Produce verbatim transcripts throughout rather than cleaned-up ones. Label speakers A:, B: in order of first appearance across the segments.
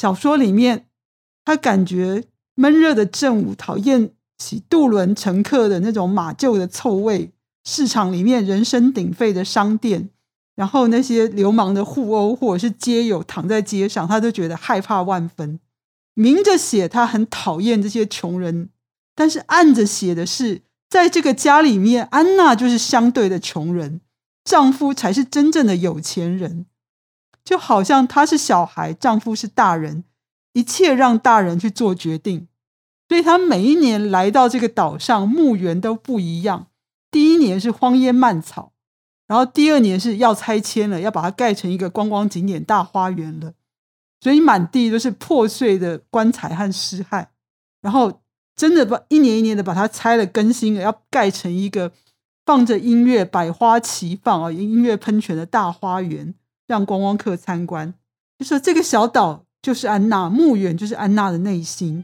A: 小说里面他感觉闷热的正午讨厌起渡轮乘客的那种马厩的臭味，市场里面人声鼎沸的商店，然后那些流氓的互殴或者是街友躺在街上，他都觉得害怕万分。明着写他很讨厌这些穷人，但是暗着写的是在这个家里面，安娜就是相对的穷人，丈夫才是真正的有钱人。就好像她是小孩，丈夫是大人，一切让大人去做决定。所以她每一年来到这个岛上，墓园都不一样。第一年是荒烟蔓草，然后第二年是要拆迁了，要把它盖成一个观光景点大花园了。所以满地都是破碎的棺材和尸骸，然后真的把一年一年的把它拆了更新了，要盖成一个放着音乐百花齐放、哦、音乐喷泉的大花园，让观光客参观。就说这个小岛就是安娜，墓园就是安娜的内心。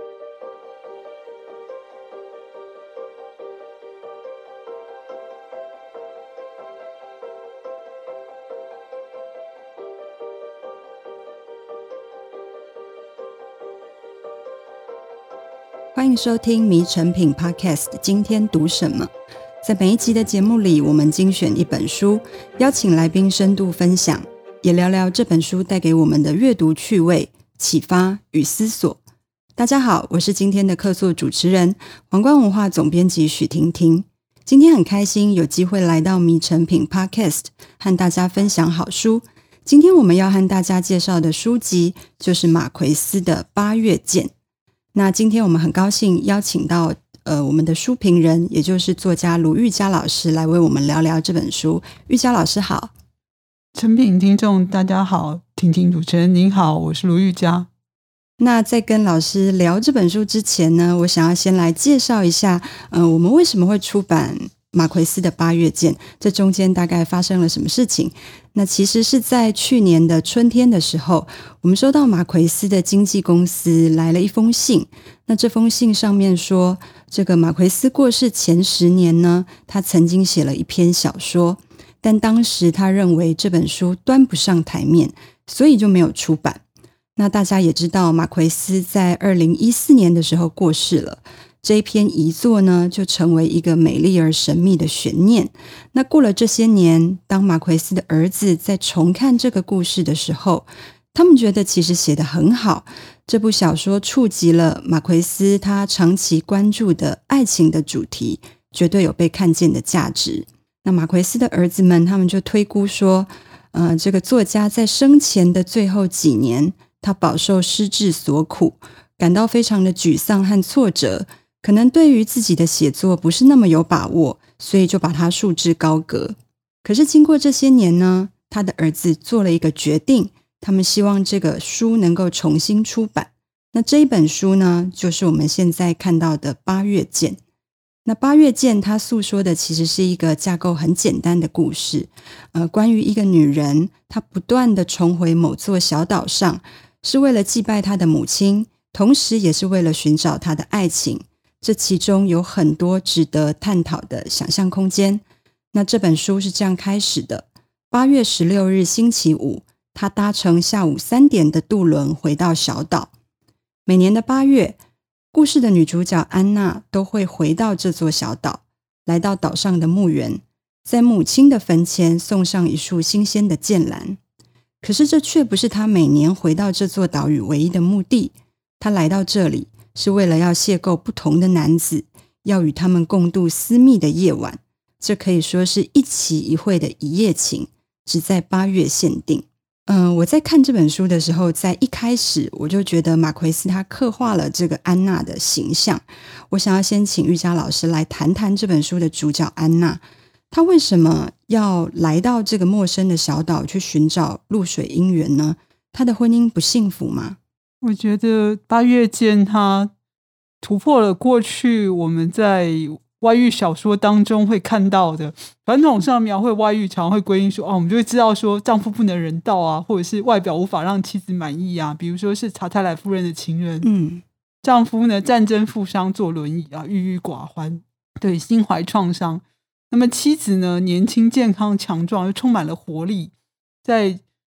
B: 欢迎收听迷成品 Podcast 今天读什么。在每一集的节目里，我们精选一本书，邀请来宾深度分享，也聊聊这本书带给我们的阅读趣味、启发与思索。大家好，我是今天的客座主持人，皇冠文化总编辑许婷婷。今天很开心有机会来到迷成品 Podcast 和大家分享好书。今天我们要和大家介绍的书籍就是马奎斯的《八月见》。那今天我们很高兴邀请到呃我们的书评人，也就是作家卢玉佳老师来为我们聊聊这本书。玉佳老师好。
A: 成品听众大家好，婷婷主持人您好，我是卢玉佳。
B: 那在跟老师聊这本书之前呢，我想要先来介绍一下呃我们为什么会出版马奎斯的《八月见》，这中间大概发生了什么事情。那其实是在去年的春天的时候，我们收到马奎斯的经纪公司来了一封信。那这封信上面说，这个马奎斯过世前十年呢，他曾经写了一篇小说，但当时他认为这本书端不上台面，所以就没有出版。那大家也知道，马奎斯在二零一四年的时候过世了，这一篇遗作呢，就成为一个美丽而神秘的悬念。那过了这些年，当马奎斯的儿子在重看这个故事的时候，他们觉得其实写得很好，这部小说触及了马奎斯他长期关注的爱情的主题，绝对有被看见的价值。那马奎斯的儿子们，他们就推估说，呃，这个作家在生前的最后几年，他饱受失智所苦，感到非常的沮丧和挫折，可能对于自己的写作不是那么有把握，所以就把他束之高阁。可是经过这些年呢，他的儿子做了一个决定，他们希望这个书能够重新出版。那这一本书呢，就是我们现在看到的《八月见》。那《八月见》它诉说的其实是一个架构很简单的故事，呃，关于一个女人，她不断的重回某座小岛上，是为了祭拜她的母亲，同时也是为了寻找她的爱情。这其中有很多值得探讨的想象空间。那这本书是这样开始的：八月十六日星期五，他搭乘下午三点的渡轮回到小岛。每年的八月，故事的女主角安娜都会回到这座小岛，来到岛上的墓园，在母亲的坟前送上一束新鲜的剑兰。可是这却不是她每年回到这座岛屿唯一的目的。她来到这里是为了要邂逅不同的男子，要与他们共度私密的夜晚。这可以说是一期一会的一夜情，只在八月限定。嗯、呃，我在看这本书的时候，在一开始我就觉得马奎斯他刻画了这个安娜的形象。我想要先请玉佳老师来谈谈这本书的主角安娜，她为什么要来到这个陌生的小岛去寻找露水姻缘呢？她的婚姻不幸福吗？
A: 我觉得八月见他突破了过去我们在外遇小说当中会看到的传统上描绘外遇常会归因说、哦、我们就会知道说丈夫不能人道啊，或者是外表无法让妻子满意啊，比如说是查泰莱夫人的情人，嗯，丈夫呢战争负伤坐轮椅啊，郁郁寡欢，对，心怀创伤。那么妻子呢年轻健康强壮又充满了活力，在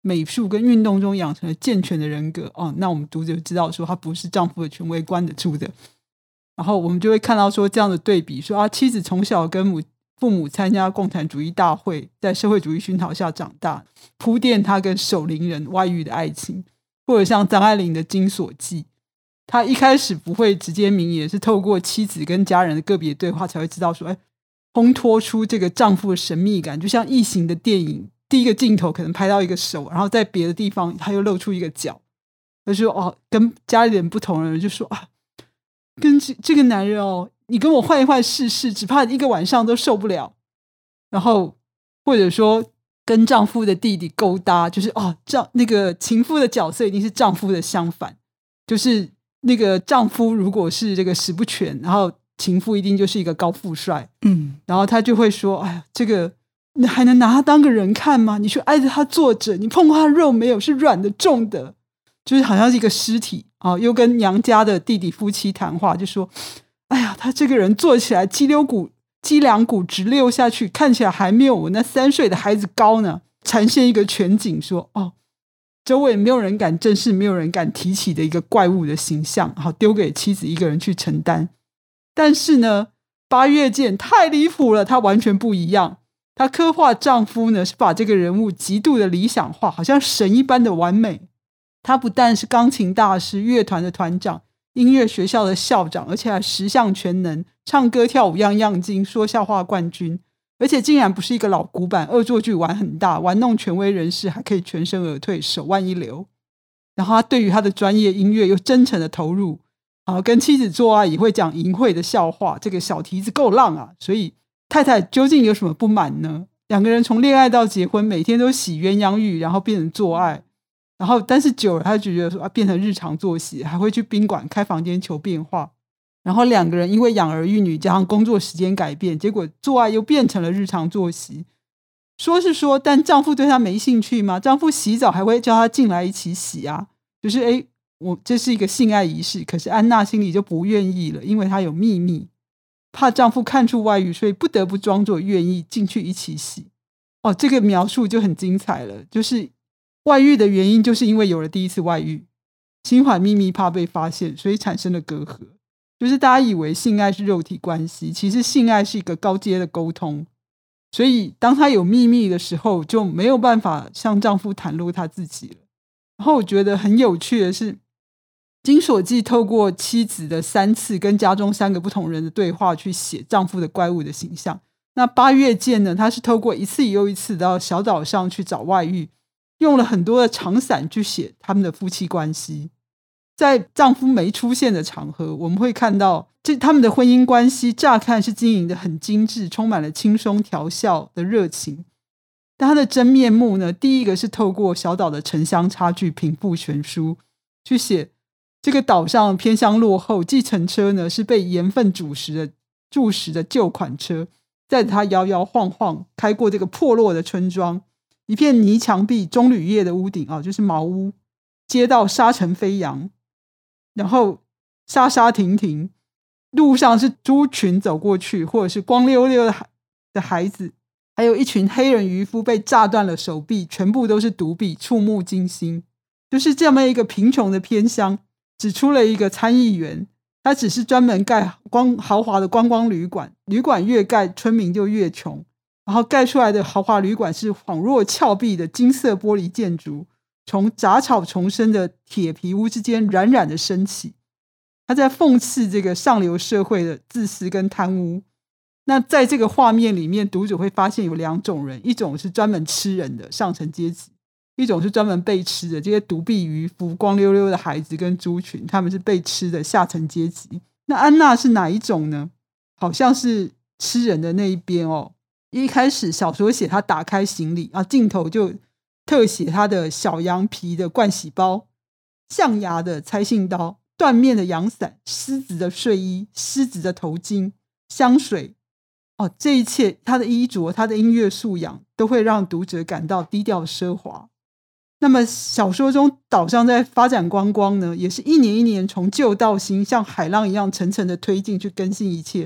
A: 美术跟运动中养成了健全的人格哦，那我们读者就知道说他不是丈夫的权威关得住的。然后我们就会看到说这样的对比，说啊，妻子从小跟母父母参加共产主义大会，在社会主义熏陶下长大，铺垫他跟守灵人外遇的爱情。或者像张爱玲的《金锁记》，他一开始不会直接明言，是透过妻子跟家人的个别对话才会知道说，哎，烘托出这个丈夫的神秘感。就像异形的电影，第一个镜头可能拍到一个手，然后在别的地方他又露出一个脚，他说哦，跟家里人不同的人就说啊，跟这这个男人哦，你跟我换一换试试，只怕一个晚上都受不了。然后或者说跟丈夫的弟弟勾搭，就是哦，丈那个情妇的角色一定是丈夫的相反，就是那个丈夫如果是这个石不全，然后情妇一定就是一个高富帅，
B: 嗯，
A: 然后他就会说，哎呀，这个你还能拿他当个人看吗？你去挨着他坐着，你碰过他肉没有？是软的重的，就是好像是一个尸体啊、哦。又跟娘家的弟弟夫妻谈话，就说，哎呀，他这个人坐起来脊梁骨脊梁骨直溜下去，看起来还没有我那三岁的孩子高呢。呈现一个全景说，哦，周围没有人敢正视，没有人敢提起的一个怪物的形象，好丢给妻子一个人去承担。但是呢，八月见太离谱了，他完全不一样。他刻画丈夫呢，是把这个人物极度的理想化，好像神一般的完美。他不但是钢琴大师、乐团的团长、音乐学校的校长，而且还十项全能，唱歌跳舞样样精，说笑话冠军。而且竟然不是一个老古板，恶作剧玩很大，玩弄权威人士，还可以全身而退，手腕一流。然后他对于他的专业音乐又真诚的投入，啊，跟妻子做爱也会讲淫秽的笑话，这个小蹄子够浪啊。所以太太究竟有什么不满呢？两个人从恋爱到结婚，每天都洗鸳鸯浴，然后变成做爱，然后但是久了他就觉得说、啊、变成日常作息，还会去宾馆开房间求变化。然后两个人因为养儿育女加上工作时间改变，结果做爱又变成了日常作息。说是说，但丈夫对她没兴趣吗？丈夫洗澡还会叫她进来一起洗啊，就是诶，我这是一个性爱仪式。可是安娜心里就不愿意了，因为她有秘密，怕丈夫看出外遇，所以不得不装作愿意进去一起洗。哦，这个描述就很精彩了，就是外遇的原因就是因为有了第一次外遇，心怀秘密怕被发现，所以产生了隔阂。就是大家以为性爱是肉体关系，其实性爱是一个高阶的沟通。所以当她有秘密的时候，就没有办法向丈夫袒露她自己了。然后我觉得很有趣的是，金锁记透过妻子的三次跟家中三个不同人的对话去写丈夫的怪物的形象。那八月见呢，他是透过一次又一次到小岛上去找外遇，用了很多的长散去写他们的夫妻关系。在丈夫没出现的场合，我们会看到这他们的婚姻关系乍看是经营的很精致，充满了轻松调笑的热情，但他的真面目呢，第一个是透过小岛的城乡差距贫富悬殊去写这个岛上偏乡落后，计程车呢是被盐分煮食的注食的旧款车，载着他摇摇晃晃开过这个破落的村庄，一片泥墙壁棕榈叶的屋顶、啊、就是茅屋，街道沙尘飞扬，然后沙沙停停，路上是猪群走过去，或者是光溜溜的孩子，还有一群黑人渔夫被炸断了手臂，全部都是独臂，触目惊心。就是这么一个贫穷的偏乡，只出了一个参议员，他只是专门盖光豪华的观光旅馆，旅馆越盖村民就越穷，然后盖出来的豪华旅馆是恍若峭壁的金色玻璃建筑，从杂草丛生的铁皮屋之间冉冉的升起。他在讽刺这个上流社会的自私跟贪污。那在这个画面里面，读者会发现有两种人，一种是专门吃人的上层阶级，一种是专门被吃的这些独臂渔夫、光溜溜的孩子跟猪群，他们是被吃的下层阶级。那安娜是哪一种呢？好像是吃人的那一边哦。一开始小说写他打开行李啊，镜头就特写他的小羊皮的盥洗包、象牙的拆信刀、缎面的阳伞、狮子的睡衣、狮子的头巾、香水。哦，这一切他的衣着，他的音乐素养都会让读者感到低调奢华。那么小说中岛上在发展观光呢，也是一年一年从旧到新，像海浪一样层层的推进去更新一切。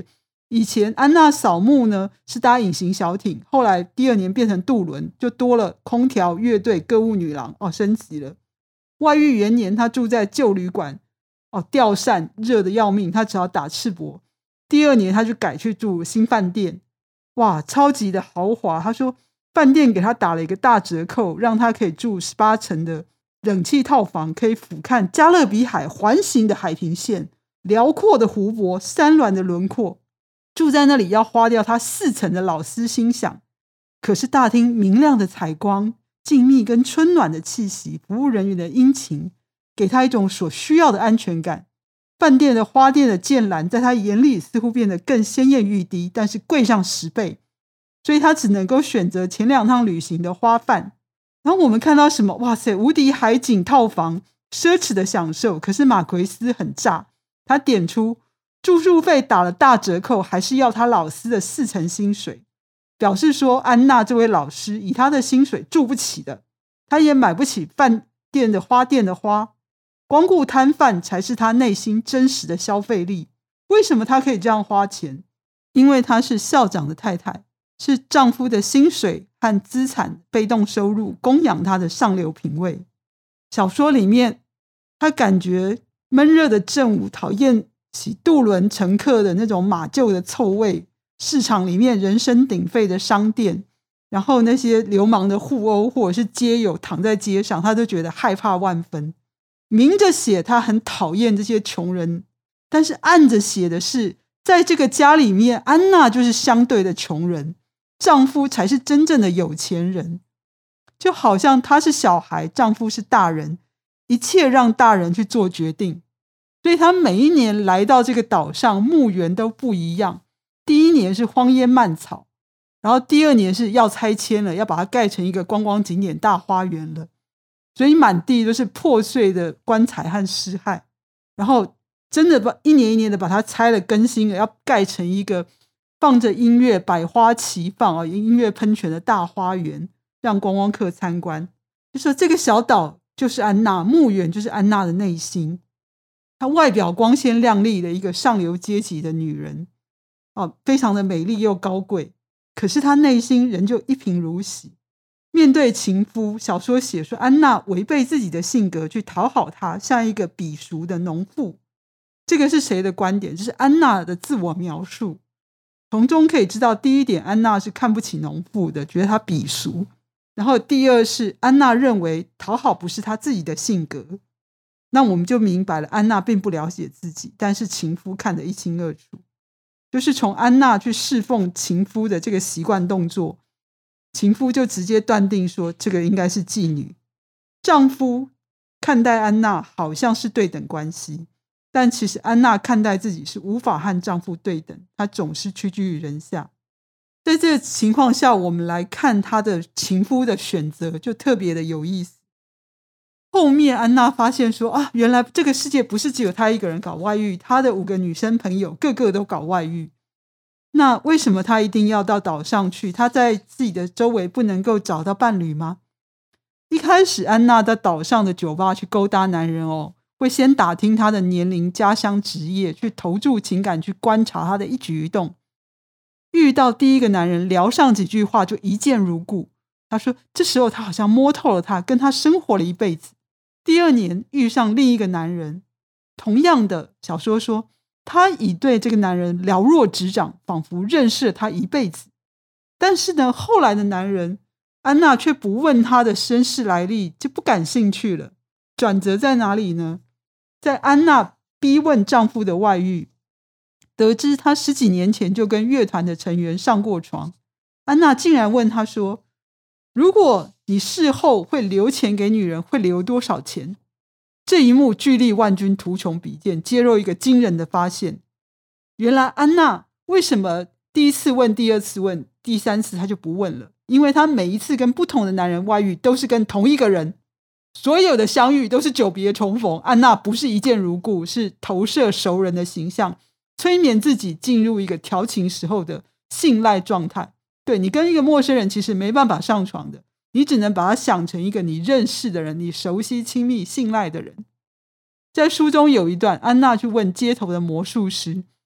A: 以前安娜扫墓呢是搭隐形小艇，后来第二年变成渡轮，就多了空调、乐队、歌舞女郎，哦，升级了。外遇元年她住在旧旅馆，哦，吊扇热得要命，她只好打赤膊。第二年她就改去住新饭店，哇，超级的豪华。她说饭店给她打了一个大折扣，让她可以住十八层的冷气套房，可以俯瞰加勒比海环形的海平线，辽阔的湖泊，山峦的轮廓。住在那里要花掉他四层的老司心想，可是大厅明亮的采光、静谧跟春暖的气息、服务人员的殷勤，给他一种所需要的安全感。饭店的花店的剑兰在他眼里似乎变得更鲜艳欲滴，但是贵上十倍，所以他只能够选择前两趟旅行的花饭。然后我们看到什么？哇塞，无敌海景套房，奢侈的享受。可是马奎斯很炸，他点出住宿费打了大折扣，还是要他老师的四成薪水，表示说安娜这位老师以他的薪水住不起的，他也买不起饭店的花店的花，光顾摊贩才是他内心真实的消费力。为什么他可以这样花钱？因为她是校长的太太，是丈夫的薪水和资产被动收入供养她的上流品味。小说里面她感觉闷热的正午，讨厌起渡轮乘客的那种马厩的臭味，市场里面人声鼎沸的商店，然后那些流氓的互殴或者是街友躺在街上，他都觉得害怕万分。明着写他很讨厌这些穷人，但是暗着写的是在这个家里面，安娜就是相对的穷人，丈夫才是真正的有钱人。就好像她是小孩，丈夫是大人，一切让大人去做决定。所以他每一年来到这个岛上，墓园都不一样。第一年是荒烟蔓草，然后第二年是要拆迁了，要把它盖成一个观光景点大花园了，所以满地都是破碎的棺材和尸骸。然后真的把一年一年的把它拆了更新了，要盖成一个放着音乐、百花齐放、音乐喷泉的大花园，让观光客参观。就说这个小岛就是安娜，墓园就是安娜的内心。她外表光鲜亮丽的一个上流阶级的女人，哦，非常的美丽又高贵，可是她内心仍旧一贫如洗。面对情夫，小说写说安娜违背自己的性格去讨好他，像一个鄙俗的农妇。这个是谁的观点？这是安娜的自我描述。从中可以知道，第一点，安娜是看不起农妇的，觉得她鄙俗。然后第二是安娜认为讨好不是她自己的性格。那我们就明白了，安娜并不了解自己，但是情夫看得一清二楚。就是从安娜去侍奉情夫的这个习惯动作，情夫就直接断定说这个应该是妓女。丈夫看待安娜好像是对等关系，但其实安娜看待自己是无法和丈夫对等，她总是屈居于人下。在这个情况下，我们来看她的情夫的选择就特别的有意思。后面安娜发现说啊，原来这个世界不是只有她一个人搞外遇，她的五个女生朋友个个都搞外遇。那为什么她一定要到岛上去？她在自己的周围不能够找到伴侣吗？一开始安娜在岛上的酒吧去勾搭男人哦，会先打听他的年龄、家乡、职业，去投注情感，去观察他的一举一动。遇到第一个男人聊上几句话就一见如故，他说这时候他好像摸透了他，跟他生活了一辈子。第二年遇上另一个男人，同样的，小说说他已对这个男人了若指掌，仿佛认识了他一辈子。但是呢，后来的男人安娜却不问他的身世来历，就不感兴趣了。转折在哪里呢？在安娜逼问丈夫的外遇，得知他十几年前就跟乐团的成员上过床，安娜竟然问他说，如果你事后会留钱给女人，会留多少钱？这一幕巨力万钧，图穷匕见，揭露一个惊人的发现。原来安娜为什么第一次问，第二次问，第三次她就不问了？因为她每一次跟不同的男人外遇都是跟同一个人，所有的相遇都是久别重逢。安娜不是一见如故，是投射熟人的形象，催眠自己进入一个调情时候的信赖状态。对，你跟一个陌生人其实没办法上床的，你只能把他想成一个你认识的人，你熟悉、亲密、信赖的人。在书中有一段，安娜去问街头的魔术师，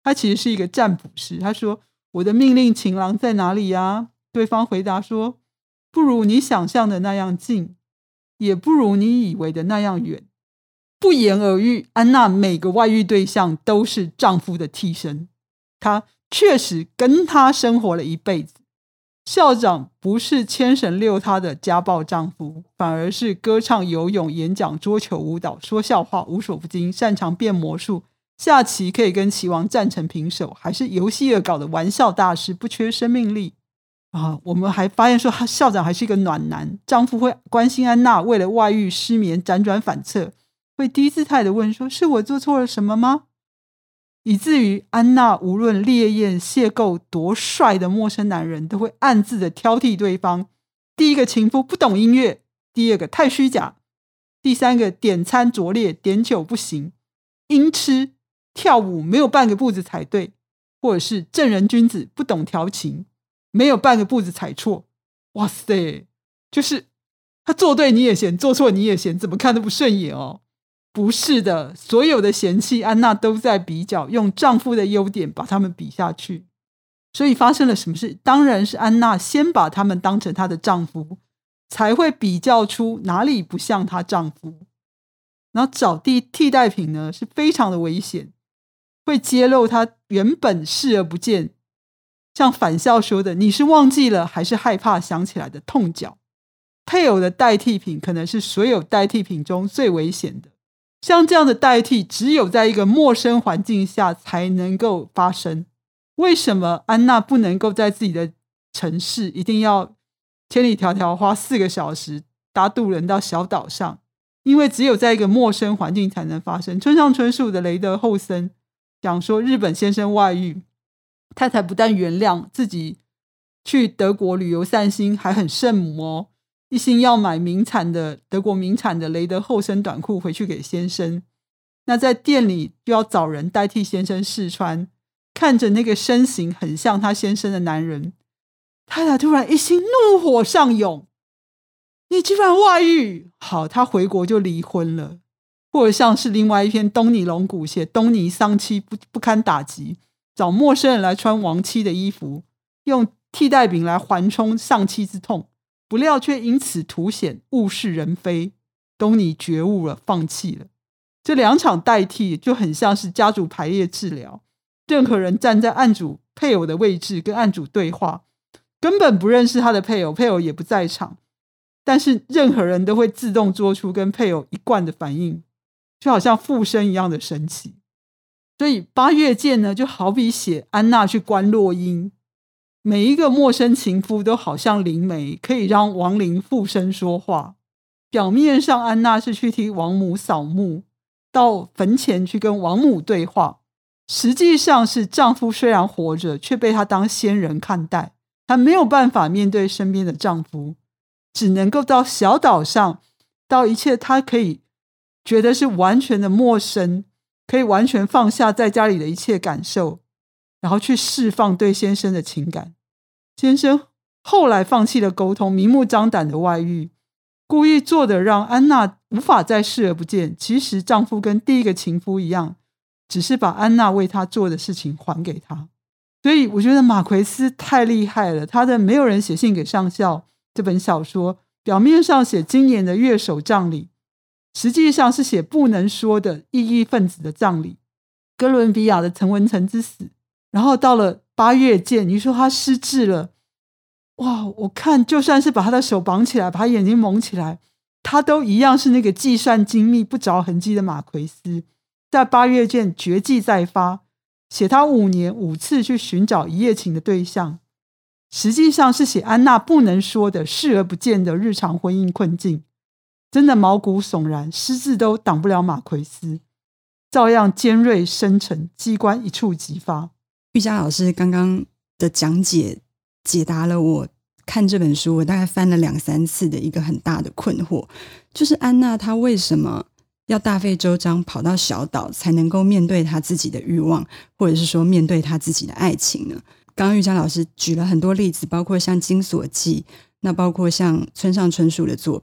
A: 他其实是一个占卜师。他说我的命令情郎在哪里啊？对方回答说不如你想象的那样近，也不如你以为的那样远。不言而喻，安娜每个外遇对象都是丈夫的替身，她确实跟他生活了一辈子。校长不是牵绳遛她的家暴丈夫，反而是歌唱、游泳、演讲、桌球、舞蹈、说笑话无所不精，擅长变魔术，下棋可以跟棋王战成平手，还是游戏恶搞的玩笑大师，不缺生命力啊。我们还发现说校长还是一个暖男，丈夫会关心安娜为了外遇失眠辗转反侧，会低姿态的问说是我做错了什么吗？以至于安娜无论烈焰邂逅多帅的陌生男人，都会暗自的挑剔对方。第一个情夫不懂音乐，第二个太虚假，第三个点餐拙劣，点酒不行，音痴，跳舞没有半个步子踩对，或者是正人君子不懂调情，没有半个步子踩错。哇塞，就是他做对你也嫌，做错你也嫌，怎么看都不顺眼哦。不是的，所有的嫌弃安娜都在比较，用丈夫的优点把他们比下去。所以发生了什么事？当然是安娜先把他们当成她的丈夫，才会比较出哪里不像她丈夫。然后找替替代品呢，是非常的危险，会揭露她原本视而不见，像返校说的，你是忘记了还是害怕想起来的痛脚。配偶的代替品可能是所有代替品中最危险的。像这样的代替只有在一个陌生环境下才能够发生。为什么安娜不能够在自己的城市一定要千里迢迢花四个小时搭渡轮到小岛上？因为只有在一个陌生环境才能发生。村上春树的雷德厚森讲说，日本先生外遇，太太不但原谅，自己去德国旅游散心，还很圣母哦，一心要买名产的德国名产的雷德厚森短裤回去给先生。那在店里就要找人代替先生试穿，看着那个身形很像他先生的男人，太太突然一心怒火上涌，你居然外遇！好，他回国就离婚了。或者像是另外一篇东尼龙骨写东尼丧妻 不, 不堪打击，找陌生人来穿亡妻的衣服，用替代品来缓冲丧妻之痛，不料却因此凸显物是人非。东尼觉悟了，放弃了。这两场代替就很像是家族排列治疗，任何人站在案主配偶的位置跟案主对话，根本不认识他的配偶，配偶也不在场，但是任何人都会自动做出跟配偶一贯的反应，就好像附身一样的神奇。所以八月见呢，就好比写安娜去观落阴，每一个陌生情夫都好像灵媒，可以让亡灵附身说话。表面上安娜是去替亡母扫墓，到坟前去跟亡母对话，实际上是丈夫虽然活着，却被她当仙人看待，她没有办法面对身边的丈夫，只能够到小岛上，到一切她可以觉得是完全的陌生，可以完全放下在家里的一切感受，然后去释放对先生的情感。先生后来放弃了沟通，明目张胆的外遇，故意做的让安娜无法再视而不见。其实丈夫跟第一个情夫一样，只是把安娜为他做的事情还给他。所以我觉得马奎斯太厉害了，他的没有人写信给上校这本小说，表面上写今年的乐手葬礼，实际上是写不能说的异议分子的葬礼，哥伦比亚的陈文成之死。然后到了八月见，你说他失智了，哇，我看就算是把他的手绑起来，把他眼睛蒙起来，他都一样是那个计算精密不着痕迹的马奎斯。在八月见绝技再发，写他五年五次去寻找一夜情的对象，实际上是写安娜不能说的视而不见的日常婚姻困境。真的毛骨悚然，失智都挡不了马奎斯，照样尖锐深沉，机关一触即发。
B: 玉佳老师刚刚的讲解解答了我看这本书我大概翻了两三次的一个很大的困惑，就是安娜她为什么要大费周章跑到小岛才能够面对她自己的欲望，或者是说面对她自己的爱情呢？刚刚玉佳老师举了很多例子，包括像《金锁记》，那包括像村上春树的作品。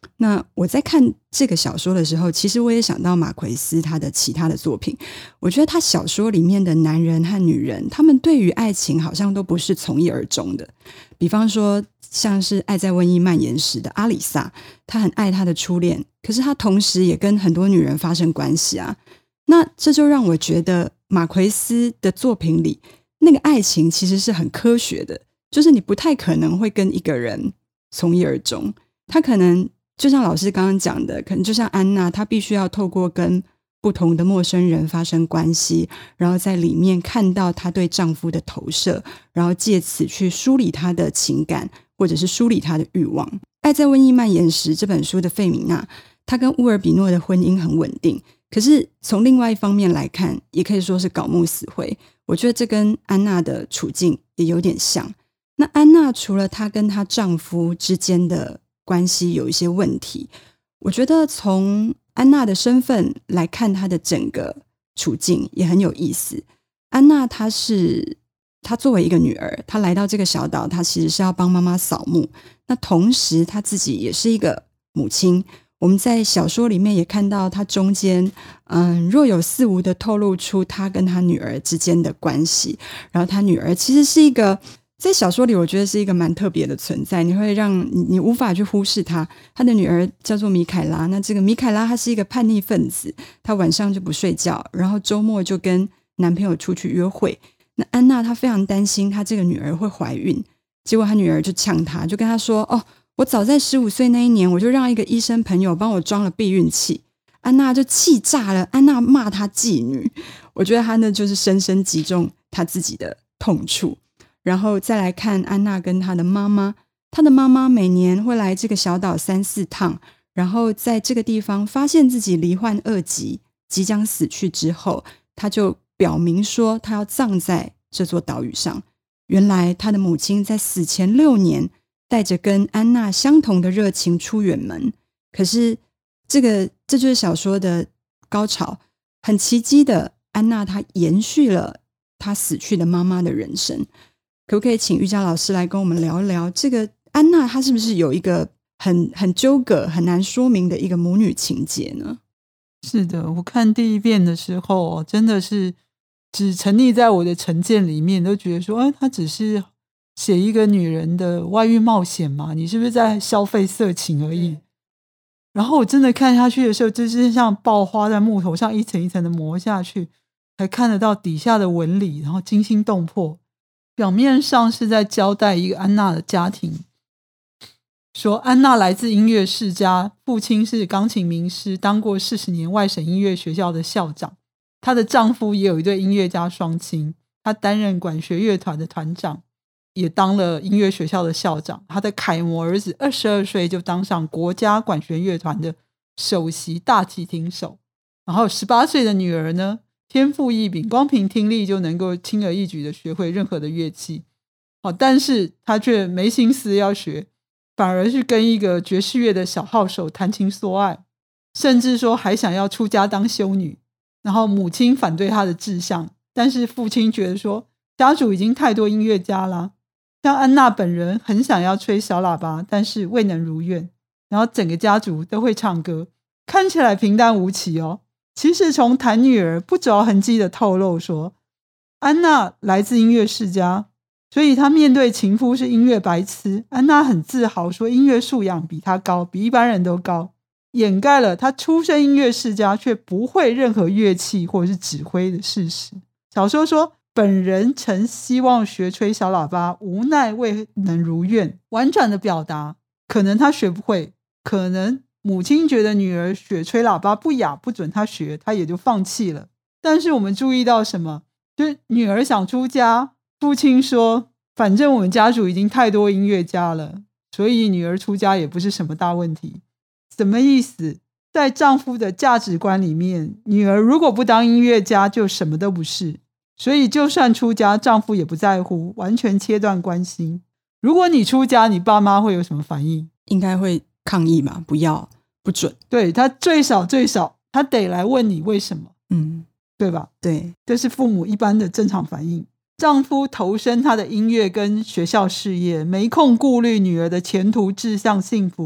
B: 那我在看这个小说的时候，其实我也想到马奎斯他的其他的作品。我觉得他小说里面的男人和女人，他们对于爱情好像都不是从一而终的。比方说像是《爱在瘟疫蔓延时》的阿里萨，他很爱他的初恋，可是他同时也跟很多女人发生关系啊。那这就让我觉得马奎斯的作品里那个爱情其实是很科学的，就是你不太可能会跟一个人从一而终。他可能就像老师刚刚讲的，可能就像安娜，她必须要透过跟不同的陌生人发生关系，然后在里面看到她对丈夫的投射，然后借此去梳理她的情感，或者是梳理她的欲望。《爱在瘟疫蔓延时》这本书的费米娜，她跟乌尔比诺的婚姻很稳定，可是从另外一方面来看，也可以说是槁木死灰。我觉得这跟安娜的处境也有点像。那安娜除了她跟她丈夫之间的关系有一些问题，我觉得从安娜的身份来看她的整个处境也很有意思。安娜她是她作为一个女儿，她来到这个小岛，她其实是要帮妈妈扫墓，那同时她自己也是一个母亲。我们在小说里面也看到她中间嗯，若有似无的透露出她跟她女儿之间的关系，然后她女儿其实是一个在小说里我觉得是一个蛮特别的存在，你会让 你, 你无法去忽视她。她的女儿叫做米凯拉，那这个米凯拉她是一个叛逆分子，她晚上就不睡觉，然后周末就跟男朋友出去约会。那安娜她非常担心她这个女儿会怀孕，结果她女儿就呛她，就跟她说，哦，我早在十五岁那一年我就让一个医生朋友帮我装了避孕器。安娜就气炸了，安娜骂她妓女。我觉得她呢就是深深击中她自己的痛处。然后再来看安娜跟她的妈妈，她的妈妈每年会来这个小岛三四趟，然后在这个地方发现自己罹患恶疾即将死去之后，她就表明说她要葬在这座岛屿上。原来她的母亲在死前六年带着跟安娜相同的热情出远门，可是这个这就是小说的高潮，很奇迹的安娜她延续了她死去的妈妈的人生。可不可以请玉佳老师来跟我们聊一聊这个安娜她是不是有一个很很纠葛很难说明的一个母女情节呢？
A: 是的，我看第一遍的时候真的是只沉溺在我的成见里面，都觉得说哎，她只是写一个女人的外遇冒险嘛，你是不是在消费色情而已？然后我真的看下去的时候，就是像爆花在木头上一层一层的磨下去，才看得到底下的纹理，然后惊心动魄。表面上是在交代一个安娜的家庭，说安娜来自音乐世家，父亲是钢琴名师，当过四十年外省音乐学校的校长，她的丈夫也有一对音乐家双亲，她担任管弦乐团的团长，也当了音乐学校的校长。她的楷模儿子二十二岁就当上国家管弦乐团的首席大提琴手，然后十八岁的女儿呢，天赋异禀，光凭听力就能够轻而易举的学会任何的乐器。好，但是她却没心思要学，反而是跟一个爵士乐的小号手谈情说爱，甚至说还想要出家当修女。然后母亲反对她的志向，但是父亲觉得说家族已经太多音乐家了。像安娜本人很想要吹小喇叭，但是未能如愿，然后整个家族都会唱歌，看起来平淡无奇哦。其实从谈女儿不着痕迹的透露说，安娜来自音乐世家，所以她面对情夫是音乐白痴，安娜很自豪说音乐素养比她高，比一般人都高，掩盖了她出身音乐世家却不会任何乐器或是指挥的事实。小说说本人曾希望学吹小喇叭，无奈未能如愿，婉转的表达可能她学不会，可能母亲觉得女儿学吹喇叭不雅，不准她学，她也就放弃了。但是我们注意到什么？就是女儿想出家，父亲说反正我们家族已经太多音乐家了，所以女儿出家也不是什么大问题。什么意思？在丈夫的价值观里面，女儿如果不当音乐家就什么都不是，所以就算出家丈夫也不在乎，完全切断关系。如果你出家，你爸妈会有什么反应？
B: 应该会抗议嘛，不要不准。
A: 对，他最少最少他得来问你为什么，
B: 嗯，
A: 对吧？
B: 对，
A: 这是父母一般的正常反应。丈夫投身他的音乐跟学校事业，没空顾虑女儿的前途志向幸福，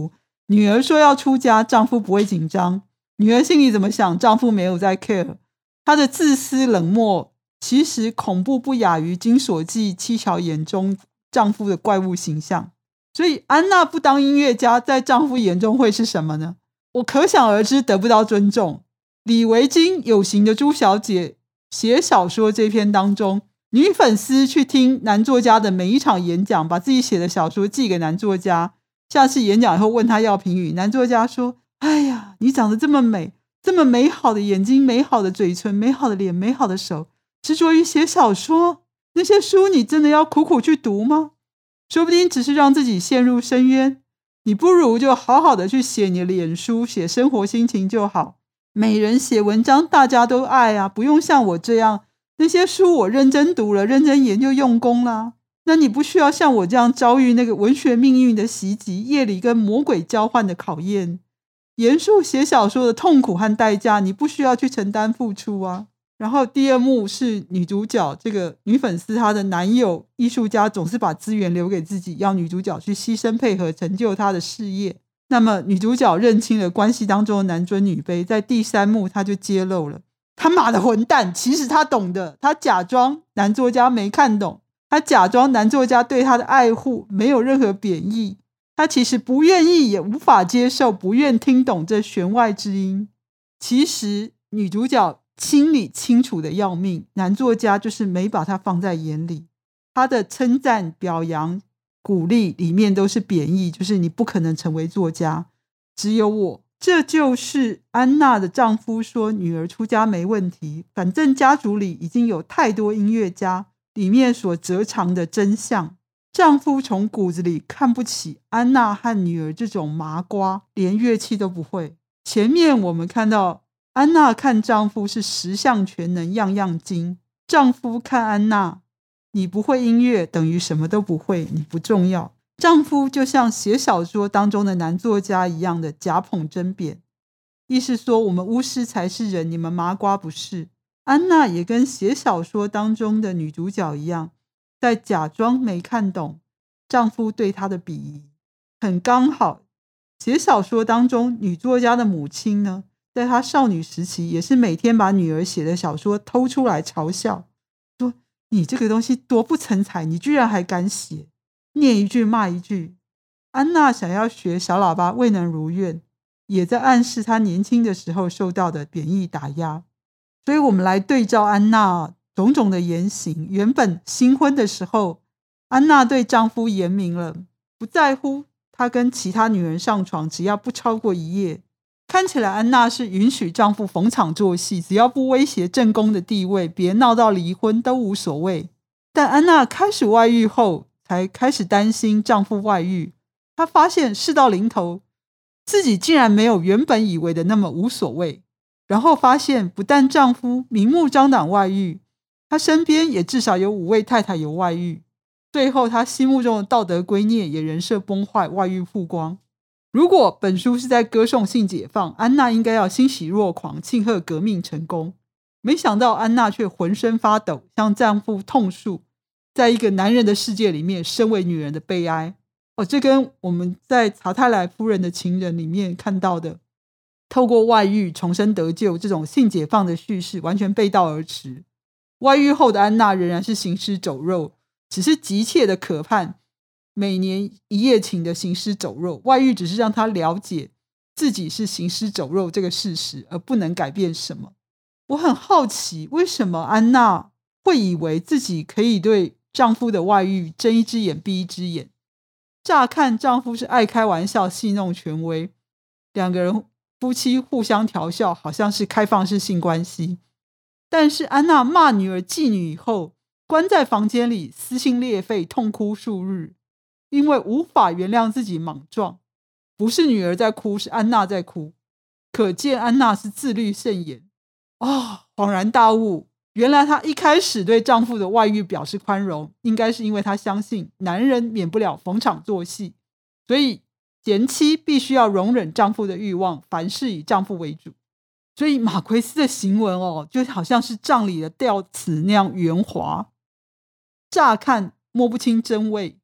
A: 女儿说要出家，丈夫不会紧张，女儿心里怎么想，丈夫没有在 care。 她的自私冷漠其实恐怖不亚于金锁记七巧眼中丈夫的怪物形象。所以安娜不当音乐家，在丈夫眼中会是什么呢？我可想而知，得不到尊重。李维京有形的朱小姐写小说这篇当中，女粉丝去听男作家的每一场演讲，把自己写的小说寄给男作家，下次演讲以后问他要评语，男作家说，哎呀，你长得这么美，这么美好的眼睛，美好的嘴唇，美好的脸，美好的手，执着于写小说，那些书你真的要苦苦去读吗？说不定只是让自己陷入深渊，你不如就好好的去写你的脸书，写生活心情就好。美人写文章大家都爱啊，不用像我这样，那些书我认真读了，认真研究用功啦。那你不需要像我这样遭遇那个文学命运的袭击，夜里跟魔鬼交换的考验，严肃写小说的痛苦和代价，你不需要去承担付出啊。然后第二幕是女主角这个女粉丝，她的男友艺术家总是把资源留给自己，要女主角去牺牲配合成就她的事业。那么女主角认清了关系当中的男尊女卑，在第三幕她就揭露了，他妈的混蛋，其实他懂的，他假装男作家没看懂，他假装男作家对他的爱护没有任何贬义，他其实不愿意也无法接受，不愿听懂这弦外之音。其实女主角心里清楚的要命，男作家就是没把他放在眼里，他的称赞表扬鼓励里面都是贬义，就是你不可能成为作家，只有我。这就是安娜的丈夫说女儿出家没问题，反正家族里已经有太多音乐家，里面所折藏的真相。丈夫从骨子里看不起安娜和女儿这种麻瓜，连乐器都不会。前面我们看到安娜看丈夫是十项全能，样样精，丈夫看安娜，你不会音乐等于什么都不会，你不重要。丈夫就像写小说当中的男作家一样的假捧真贬，意思说我们巫师才是人，你们麻瓜不是。安娜也跟写小说当中的女主角一样，在假装没看懂丈夫对她的鄙夷。很刚好，写小说当中女作家的母亲呢，在她少女时期也是每天把女儿写的小说偷出来嘲笑，说你这个东西多不成才，你居然还敢写，念一句骂一句。安娜想要学小喇叭未能如愿，也在暗示她年轻的时候受到的贬义打压。所以我们来对照安娜种种的言行，原本新婚的时候，安娜对丈夫言明了，不在乎她跟其他女人上床，只要不超过一夜。看起来安娜是允许丈夫逢场作戏，只要不威胁正宫的地位，别闹到离婚都无所谓。但安娜开始外遇后，才开始担心丈夫外遇。她发现事到临头，自己竟然没有原本以为的那么无所谓。然后发现不但丈夫明目张胆外遇，她身边也至少有五位太太有外遇。最后她心目中的道德圭臬也人设崩坏，外遇曝光。如果本书是在歌颂性解放，安娜应该要欣喜若狂，庆贺革命成功。没想到安娜却浑身发抖，向丈夫痛诉在一个男人的世界里面身为女人的悲哀。哦，这跟我们在查泰莱夫人的情人里面看到的透过外遇重生得救这种性解放的叙事完全背道而驰。外遇后的安娜仍然是行尸走肉，只是急切的渴盼每年一夜情的行尸走肉。外遇只是让她了解自己是行尸走肉这个事实，而不能改变什么。我很好奇，为什么安娜会以为自己可以对丈夫的外遇睁一只眼闭一只眼？乍看丈夫是爱开玩笑戏弄权威，两个人夫妻互相调笑，好像是开放式性关系。但是安娜骂女儿妓女以后，关在房间里撕心裂肺痛哭数日，因为无法原谅自己莽撞。不是女儿在哭，是安娜在哭，可见安娜是自律甚严。哦，恍然大悟，原来她一开始对丈夫的外遇表示宽容，应该是因为她相信男人免不了逢场作戏，所以贤妻必须要容忍丈夫的欲望，凡事以丈夫为主。所以马奎斯的行文哦，就好像是葬礼的吊词那样圆滑，乍看摸不清真伪，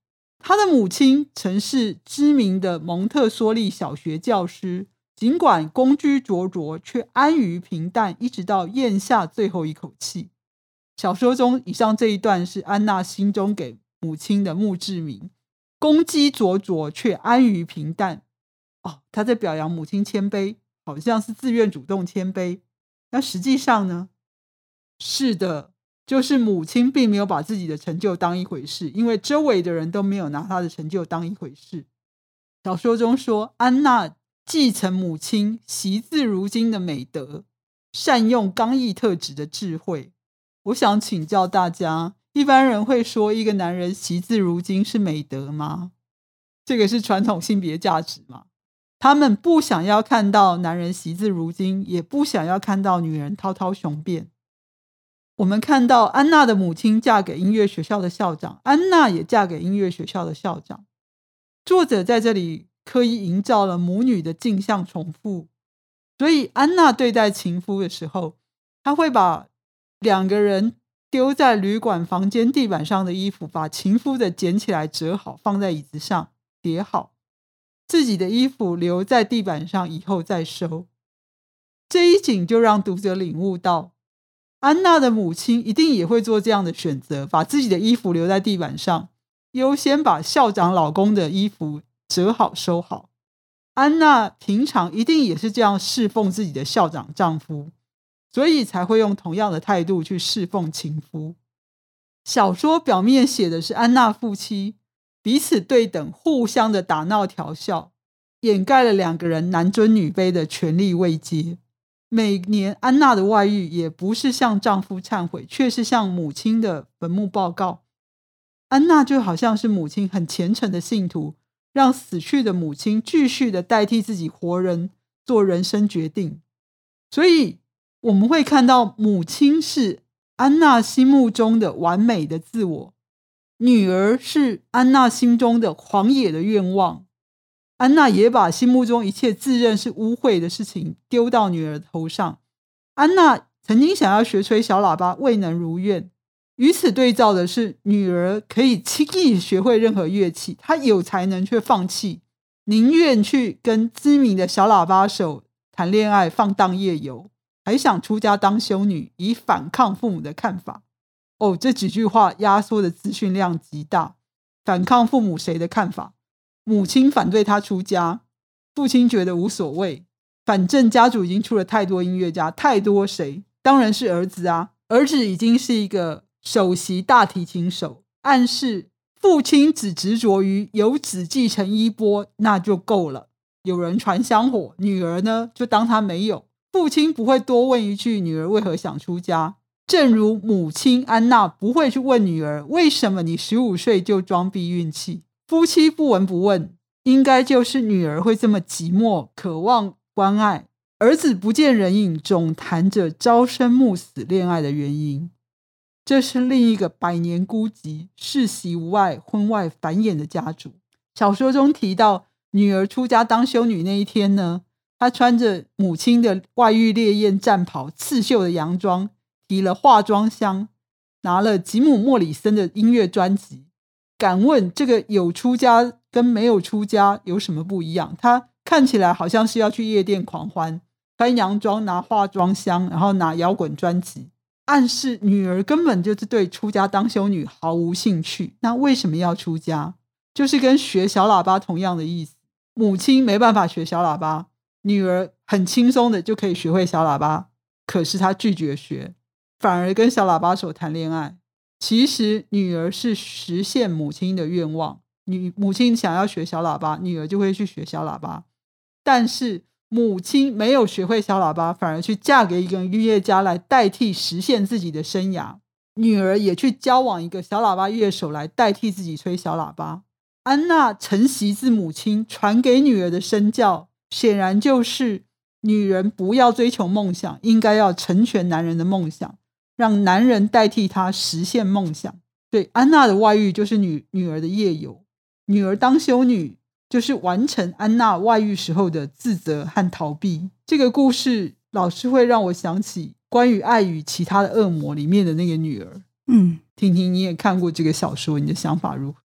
A: 他的母亲曾是知名的蒙特梭利小学教师，尽管功居灼灼，却安于平淡，一直到咽下最后一口气。小说中以上这一段是安娜心中给母亲的墓志铭，功绩灼灼却安于平淡。哦，他在表扬母亲谦卑，好像是自愿主动谦卑。那实际上呢？是的，就是母亲并没有把自己的成就当一回事，因为周围的人都没有拿她的成就当一回事。小说中说，安娜继承母亲惜字如金的美德，善用刚毅特质的智慧。我想请教大家，一般人会说一个男人惜字如金是美德吗？这个是传统性别价值吗？他们不想要看到男人惜字如金，也不想要看到女人滔滔雄辩。我们看到安娜的母亲嫁给音乐学校的校长，安娜也嫁给音乐学校的校长。作者在这里刻意营造了母女的镜像重复，所以安娜对待情夫的时候，她会把两个人丢在旅馆房间地板上的衣服，把情夫的捡起来折好，放在椅子上叠好，自己的衣服留在地板上，以后再收。这一景就让读者领悟到，安娜的母亲一定也会做这样的选择，把自己的衣服留在地板上，优先把校长老公的衣服折好收好。安娜平常一定也是这样侍奉自己的校长丈夫，所以才会用同样的态度去侍奉情夫。小说表面写的是安娜夫妻彼此对等，互相的打闹调笑，掩盖了两个人男尊女卑的权力位阶。每年安娜的外遇也不是向丈夫忏悔，却是向母亲的坟墓报告。安娜就好像是母亲很虔诚的信徒，让死去的母亲继续的代替自己活人做人生决定。所以我们会看到母亲是安娜心目中的完美的自我，女儿是安娜心中的狂野的愿望。安娜也把心目中一切自认是污秽的事情丢到女儿头上。安娜曾经想要学吹小喇叭，未能如愿。与此对照的是，女儿可以轻易学会任何乐器，她有才能却放弃，宁愿去跟知名的小喇叭手谈恋爱，放荡夜游，还想出家当修女，以反抗父母的看法。哦，这几句话压缩的资讯量极大。反抗父母谁的看法？母亲反对他出家，父亲觉得无所谓，反正家族已经出了太多音乐家，太多谁？当然是儿子啊！儿子已经是一个首席大提琴手，暗示父亲只执着于有子继承衣钵，那就够了。有人传香火，女儿呢就当他没有。父亲不会多问一句女儿为何想出家，正如母亲安娜不会去问女儿为什么你十五岁就装避孕器。夫妻不闻不问，应该就是女儿会这么寂寞，渴望关爱，儿子不见人影，总谈着朝生暮死恋爱的原因。这是另一个百年孤寂、世袭无碍、婚外繁衍的家族。小说中提到女儿出家当修女那一天呢，她穿着母亲的外遇烈焰战袍，刺绣的洋装，提了化妆箱，拿了吉姆·莫里森的音乐专辑。敢问这个有出家跟没有出家有什么不一样？他看起来好像是要去夜店狂欢，穿洋装，拿化妆箱，然后拿摇滚专辑，暗示女儿根本就是对出家当修女毫无兴趣。那为什么要出家？就是跟学小喇叭同样的意思。母亲没办法学小喇叭，女儿很轻松的就可以学会小喇叭，可是她拒绝学，反而跟小喇叭手谈恋爱。其实女儿是实现母亲的愿望，女母亲想要学小喇叭，女儿就会去学小喇叭。但是母亲没有学会小喇叭，反而去嫁给一个音乐家来代替实现自己的生涯。女儿也去交往一个小喇叭乐手来代替自己吹小喇叭。安娜承袭自母亲传给女儿的身教，显然就是女人不要追求梦想，应该要成全男人的梦想，让男人代替她实现梦想。对，安娜的外遇就是女女儿的夜游，女儿当修女就是完成安娜外遇时候的自责和逃避。这个故事老是会让我想起关于爱与其他的恶魔里面的那个女儿。
B: 嗯，
A: 婷婷你也看过这个小说，你的想法如何？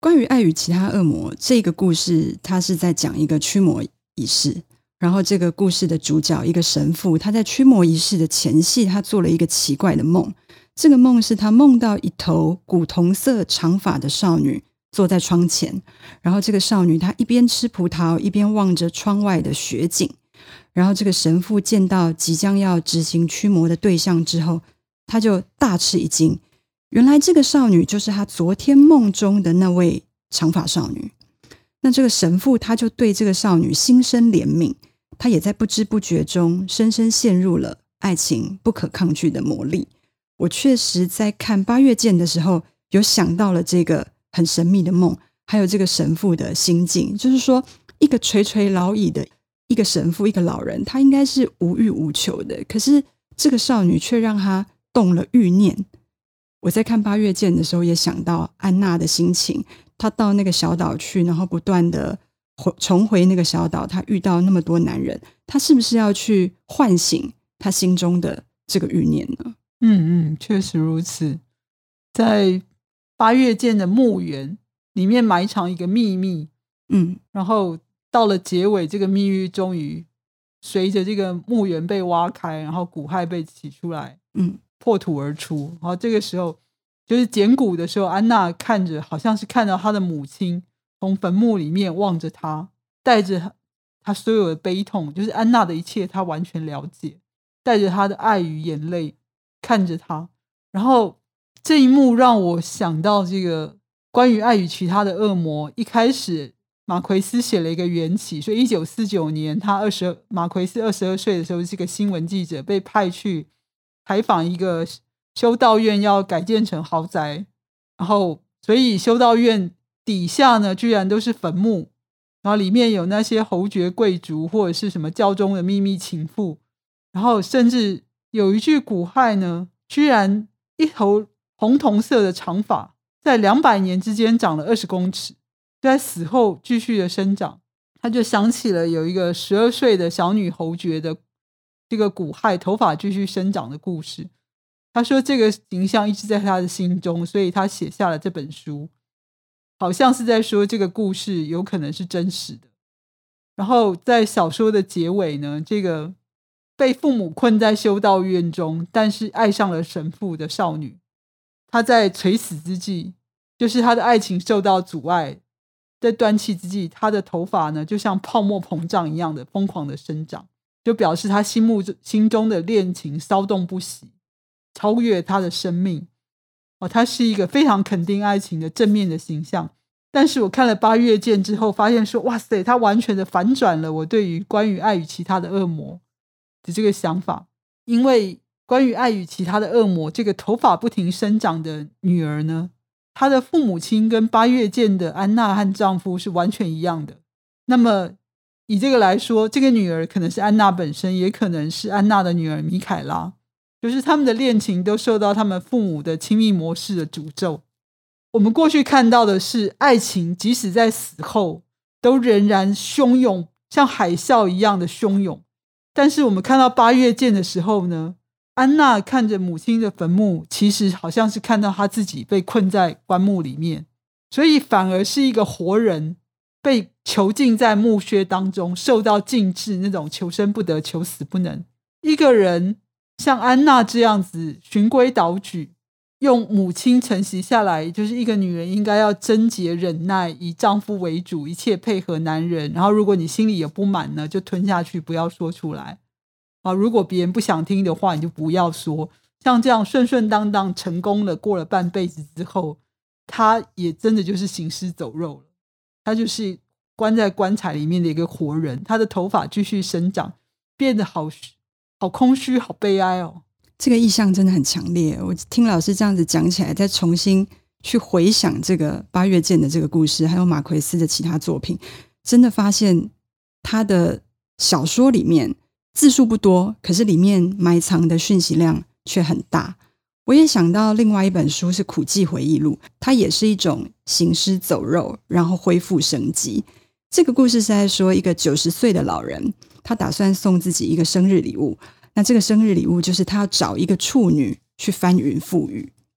B: 关于爱与其他恶魔这个故事，它是在讲一个驱魔仪式，然后这个故事的主角一个神父，他在驱魔仪式的前夕，他做了一个奇怪的梦。这个梦是他梦到一头古铜色长发的少女坐在窗前，然后这个少女她一边吃葡萄一边望着窗外的雪景，然后这个神父见到即将要执行驱魔的对象之后，他就大吃一惊，原来这个少女就是他昨天梦中的那位长发少女。那这个神父他就对这个少女心生怜悯，他也在不知不觉中深深陷入了爱情不可抗拒的魔力。我确实在看八月见的时候有想到了这个很神秘的梦，还有这个神父的心境，就是说一个垂垂老矣的一个神父，一个老人，他应该是无欲无求的，可是这个少女却让他动了欲念。我在看八月见的时候也想到安娜的心情，她到那个小岛去，然后不断的重回那个小岛，她遇到那么多男人，她是不是要去唤醒她心中的这个欲念呢？
A: 嗯嗯，确实如此。在八月见的墓园里面埋藏一个秘密，
B: 嗯，
A: 然后到了结尾，这个秘密终于随着这个墓园被挖开，然后骨骸被起出来，
B: 嗯，
A: 破土而出。然后这个时候就是捡骨的时候，安娜看着好像是看到她的母亲从坟墓里面望着她，带着她所有的悲痛，就是安娜的一切她完全了解，带着她的爱与眼泪看着她。然后这一幕让我想到这个关于爱与其他的恶魔，一开始马奎斯写了一个缘起，所以一九四九年他二十马奎斯二十二岁的时候是个新闻记者，被派去采访一个修道院要改建成豪宅，然后所以修道院底下呢居然都是坟墓，然后里面有那些侯爵贵族或者是什么教宗的秘密情妇，然后甚至有一具骨骸呢，居然一头红铜色的长发在两百年之间长了二十公尺，在死后继续的生长。他就想起了有一个十二岁的小女侯爵的这个骨骸头发继续生长的故事，他说这个形象一直在他的心中，所以他写下了这本书，好像是在说这个故事有可能是真实的。然后在小说的结尾呢，这个被父母困在修道院中但是爱上了神父的少女，她在垂死之际，就是她的爱情受到阻碍，在断气之际，她的头发呢就像泡沫膨胀一样的疯狂的生长，就表示她心目心中的恋情骚动不息，超越她的生命。哦，她是一个非常肯定爱情的正面的形象。但是我看了八月见之后发现说，哇塞，她完全的反转了我对于关于爱与其他的恶魔的这个想法。因为关于爱与其他的恶魔，这个头发不停生长的女儿呢，她的父母亲跟八月见的安娜和丈夫是完全一样的。那么以这个来说，这个女儿可能是安娜本身，也可能是安娜的女儿米凯拉，就是他们的恋情都受到他们父母的亲密模式的诅咒。我们过去看到的是爱情即使在死后都仍然汹涌，像海啸一样的汹涌。但是我们看到八月见的时候呢，安娜看着母亲的坟墓，其实好像是看到她自己被困在棺木里面，所以反而是一个活人被囚禁在墓穴当中，受到禁制，那种求生不得求死不能。一个人像安娜这样子循规蹈矩，用母亲承袭下来，就是一个女人应该要贞洁忍耐，以丈夫为主，一切配合男人，然后如果你心里有不满呢，就吞下去，不要说出来啊，如果别人不想听的话你就不要说。像这样顺顺当当成功了，过了半辈子之后，她也真的就是行尸走肉了，她就是关在棺材里面的一个活人，她的头发继续生长，变得好好空虚好悲哀哦。
B: 这个意象真的很强烈，我听老师这样子讲起来，再重新去回想这个八月见的这个故事，还有马奎斯的其他作品，真的发现他的小说里面字数不多，可是里面埋藏的讯息量却很大。我也想到另外一本书是《苦寂回忆录》，它也是一种行尸走肉然后恢复生机。这个故事是在说一个九十岁的老人，他打算送自己一个生日礼物，那这个生日礼物就是他要找一个处女去翻云覆雨。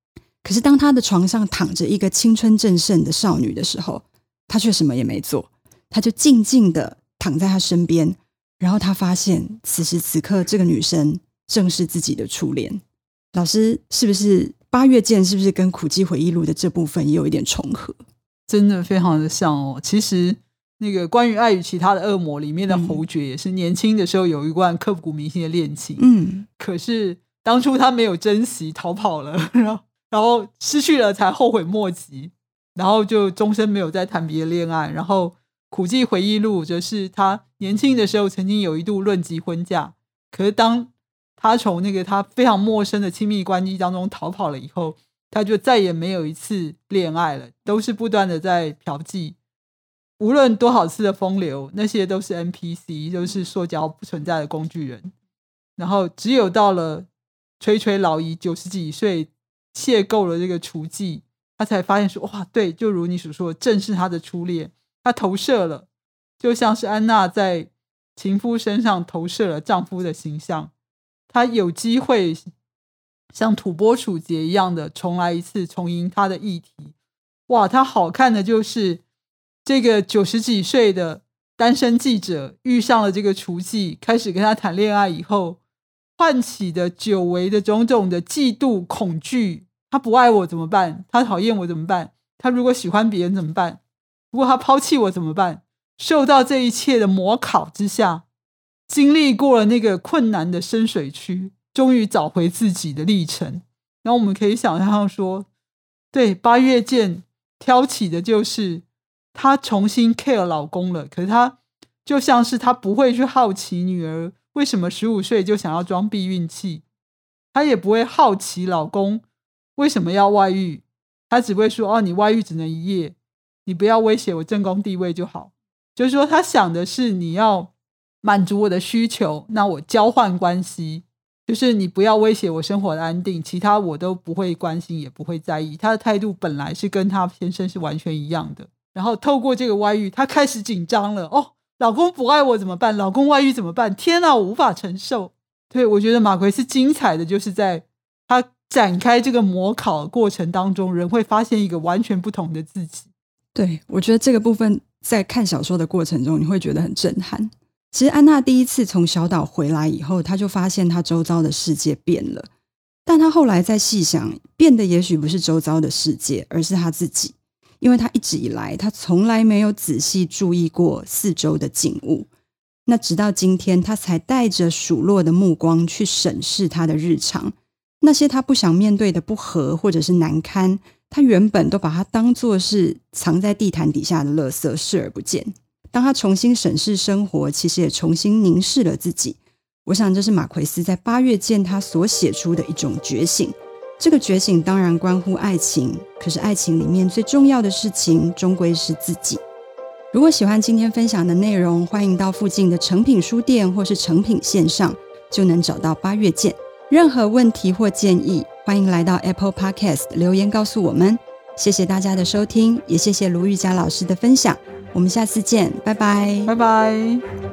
B: 可是当他的床上躺着一个青春正盛的少女的时候，他却什么也没做，他就静静的躺在她身边，然后他发现此时此刻这个女生正是自己的初恋。老师，是不是八月见是不是跟苦寂回忆录的这部分也有一点重合？
A: 真的非常的像哦。其实那个关于爱与其他的恶魔里面的侯爵也是年轻的时候有一段刻骨铭心的恋情，嗯，可是当初他没有珍惜，逃跑了，然后然后失去了才后悔莫及，然后就终身没有再谈别的恋爱。然后苦寂回忆录则是他年轻的时候曾经有一度论及婚嫁，可是当他从那个他非常陌生的亲密关系当中逃跑了以后，他就再也没有一次恋爱了，都是不断的在嫖妓，无论多少次的风流，那些都是 N P C， 都是塑胶不存在的工具人。然后只有到了垂垂老矣九十几岁邂逅了这个雏妓，他才发现说哇，对，就如你所说的，正是他的初恋，他投射了，就像是安娜在情夫身上投射了丈夫的形象，他有机会像土拨鼠节一样的重来一次，重赢他的议题。哇，他好看的就是这个九十几岁的单身记者遇上了这个雏妓，开始跟他谈恋爱以后唤起的久违的种种的嫉妒恐惧。他不爱我怎么办？他讨厌我怎么办？他如果喜欢别人怎么办？如果他抛弃我怎么办？受到这一切的模考之下，经历过了那个困难的深水区，终于找回自己的历程。然后我们可以想象说，对，八月见挑起的就是她重新 care 老公了，可是她就像是她不会去好奇女儿为什么十五岁就想要装避孕器，她也不会好奇老公为什么要外遇，她只会说哦，你外遇只能一夜，你不要威胁我正宫地位就好。就是说她想的是你要满足我的需求，那我交换关系，就是你不要威胁我生活的安定，其他我都不会关心也不会在意。她的态度本来是跟她先生是完全一样的，然后透过这个外遇她开始紧张了，哦，老公不爱我怎么办？老公外遇怎么办？天哪，我无法承受。对，我觉得马奎斯精彩的就是在他展开这个模考的过程当中，人会发现一个完全不同的自己。
B: 对，我觉得这个部分在看小说的过程中你会觉得很震撼。其实安娜第一次从小岛回来以后，她就发现她周遭的世界变了，但她后来再细想，变的也许不是周遭的世界，而是她自己。因为她一直以来她从来没有仔细注意过四周的景物，那直到今天她才带着数落的目光去审视她的日常，那些她不想面对的不和或者是难堪，她原本都把它当作是藏在地毯底下的垃圾视而不见。当他重新审视生活，其实也重新凝视了自己。我想这是马奎斯在八月见他所写出的一种觉醒。这个觉醒当然关乎爱情，可是爱情里面最重要的事情终归是自己。如果喜欢今天分享的内容，欢迎到附近的诚品书店或是诚品线上就能找到八月见。任何问题或建议，欢迎来到 Apple Podcast 留言告诉我们。谢谢大家的收听，也谢谢卢玉佳老师的分享。我们下次见，拜拜，
A: 拜拜。